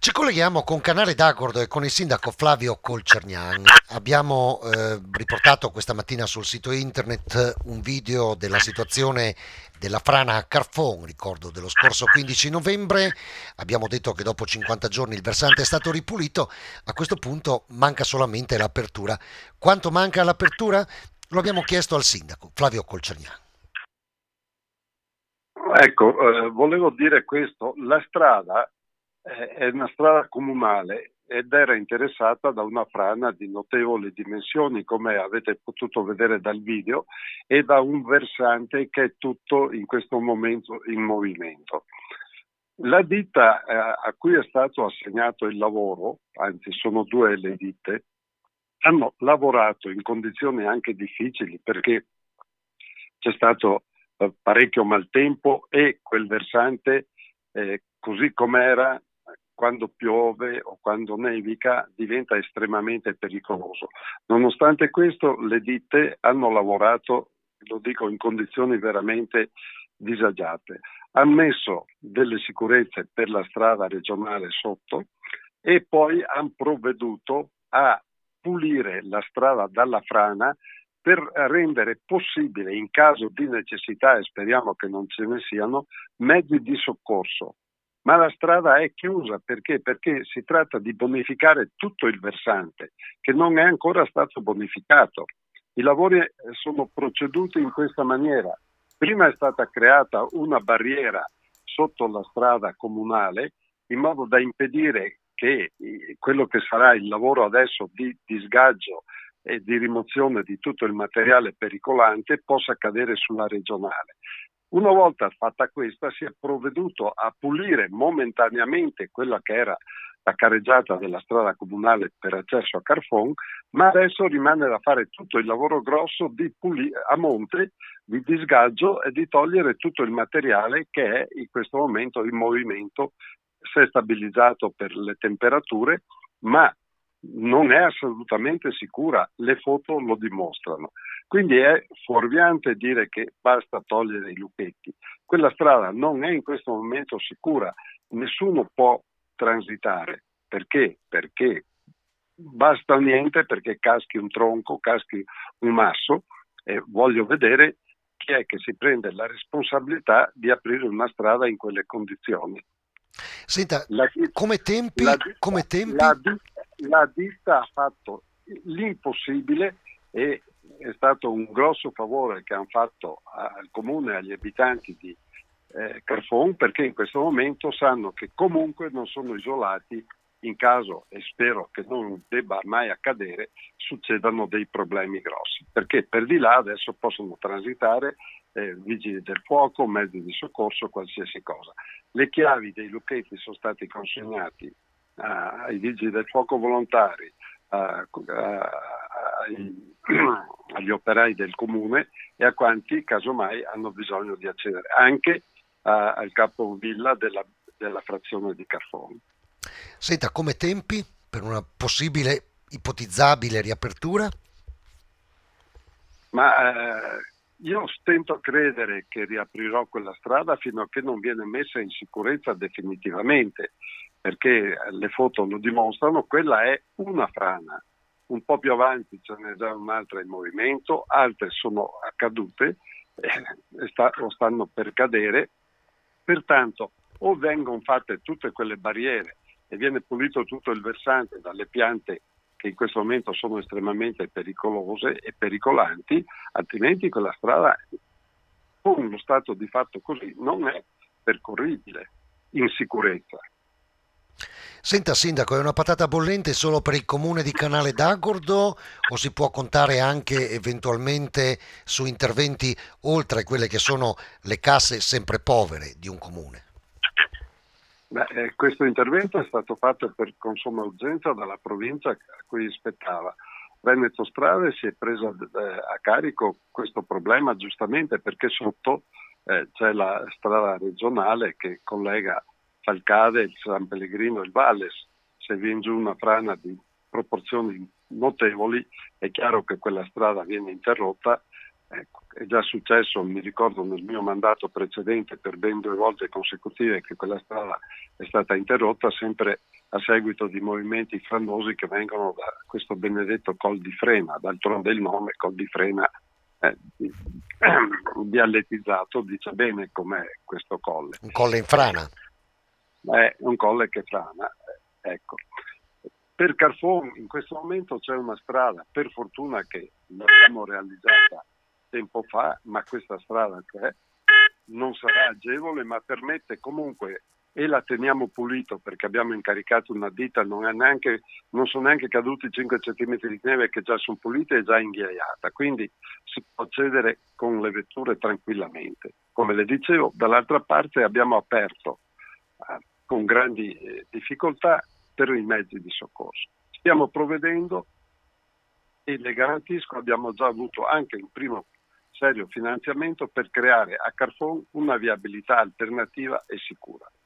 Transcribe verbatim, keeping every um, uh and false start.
Ci colleghiamo con Canale d'Agordo e con il sindaco Flavio Colcernian. Abbiamo eh, riportato questa mattina sul sito internet un video della situazione della frana a Carfon, ricordo dello scorso quindici novembre. Abbiamo detto che dopo cinquanta giorni il versante è stato ripulito, a questo punto manca solamente l'apertura. Quanto manca l'apertura? Lo abbiamo chiesto al sindaco Flavio Colcernian. Ecco, eh, volevo dire questo, la strada eh, è una strada comunale ed era interessata da una frana di notevoli dimensioni, come avete potuto vedere dal video, e da un versante che è tutto in questo momento in movimento. La ditta eh, a cui è stato assegnato il lavoro, anzi sono due le ditte, hanno lavorato in condizioni anche difficili perché c'è stato eh, parecchio maltempo e quel versante, eh, così com'era, quando piove o quando nevica, diventa estremamente pericoloso. Nonostante questo, le ditte hanno lavorato, lo dico, in condizioni veramente disagiate. Hanno messo delle sicurezze per la strada regionale sotto e poi hanno provveduto a pulire la strada dalla frana per rendere possibile, in caso di necessità, e speriamo che non ce ne siano, mezzi di soccorso. Ma la strada è chiusa perché? Perché si tratta di bonificare tutto il versante, che non è ancora stato bonificato. I lavori sono proceduti in questa maniera. Prima è stata creata una barriera sotto la strada comunale in modo da impedire che quello che sarà il lavoro adesso di, di sgaggio e di rimozione di tutto il materiale pericolante possa cadere sulla regionale. Una volta fatta questa si è provveduto a pulire momentaneamente quella che era la carreggiata della strada comunale per accesso a Carfon, ma adesso rimane da fare tutto il lavoro grosso di puli- a monte, di disgaggio e di togliere tutto il materiale che è in questo momento in movimento. Si è stabilizzato per le temperature, ma non è assolutamente sicura, le foto lo dimostrano. Quindi è fuorviante dire che basta togliere i lupetti. Quella strada non è in questo momento sicura, nessuno può transitare. Perché? Perché basta niente perché caschi un tronco, caschi un masso, e voglio vedere chi è che si prende la responsabilità di aprire una strada in quelle condizioni. Senta, La, come tempi, la, come ditta, tempi? la, la ditta ha fatto l'impossibile e è stato un grosso favore che hanno fatto al comune e agli abitanti di eh, Carfon, perché in questo momento sanno che comunque non sono isolati in caso, e spero che non debba mai accadere, succedano dei problemi grossi, perché per di là adesso possono transitare eh, vigili del fuoco, mezzi di soccorso, qualsiasi cosa. Le chiavi dei lucchetti sono stati consegnati uh, ai vigili del fuoco volontari, uh, uh, ai, agli operai del comune e a quanti casomai hanno bisogno di accedere, anche uh, al capovilla della, della frazione di Carfon. Senta, come tempi per una possibile, ipotizzabile riapertura? Ma eh, io stento a credere che riaprirò quella strada fino a che non viene messa in sicurezza definitivamente, perché le foto lo dimostrano, quella è una frana. Un po' più avanti ce n'è già un'altra in movimento, altre sono accadute eh, sta, o stanno per cadere, pertanto o vengono fatte tutte quelle barriere e viene pulito tutto il versante dalle piante che in questo momento sono estremamente pericolose e pericolanti, altrimenti quella strada con lo stato di fatto così non è percorribile in sicurezza. Senta, sindaco, è una patata bollente solo per il comune di Canale d'Agordo o si può contare anche eventualmente su interventi oltre quelle che sono le casse sempre povere di un comune? Beh, eh, questo intervento è stato fatto per con somma urgenza dalla provincia a cui spettava. Veneto Strade si è presa eh, a carico questo problema giustamente perché sotto eh, c'è la strada regionale che collega Falcade, il San Pellegrino e il Valles. Se viene giù una frana di proporzioni notevoli è chiaro che quella strada viene interrotta Ecco, è già successo, mi ricordo nel mio mandato precedente per ben due volte consecutive che quella strada è stata interrotta, sempre a seguito di movimenti franosi che vengono da questo benedetto Col di Frena. D'altronde il nome Col di Frena eh, dialettizzato dice bene com'è questo colle. Un colle in frana. È un colle che frana, ecco. Per Carfon in questo momento c'è una strada, per fortuna che l'abbiamo realizzata tempo fa, ma questa strada c'è, non sarà agevole, ma permette comunque, e la teniamo pulito perché abbiamo incaricato una ditta, non, è neanche, non sono neanche caduti cinque centimetri di neve che già sono pulite e già inghiaiata, quindi si può accedere con le vetture tranquillamente. Come le dicevo, dall'altra parte abbiamo aperto eh, con grandi eh, difficoltà per i mezzi di soccorso. Stiamo provvedendo e le garantisco, abbiamo già avuto anche un primo serio finanziamento per creare a Carfon una viabilità alternativa e sicura.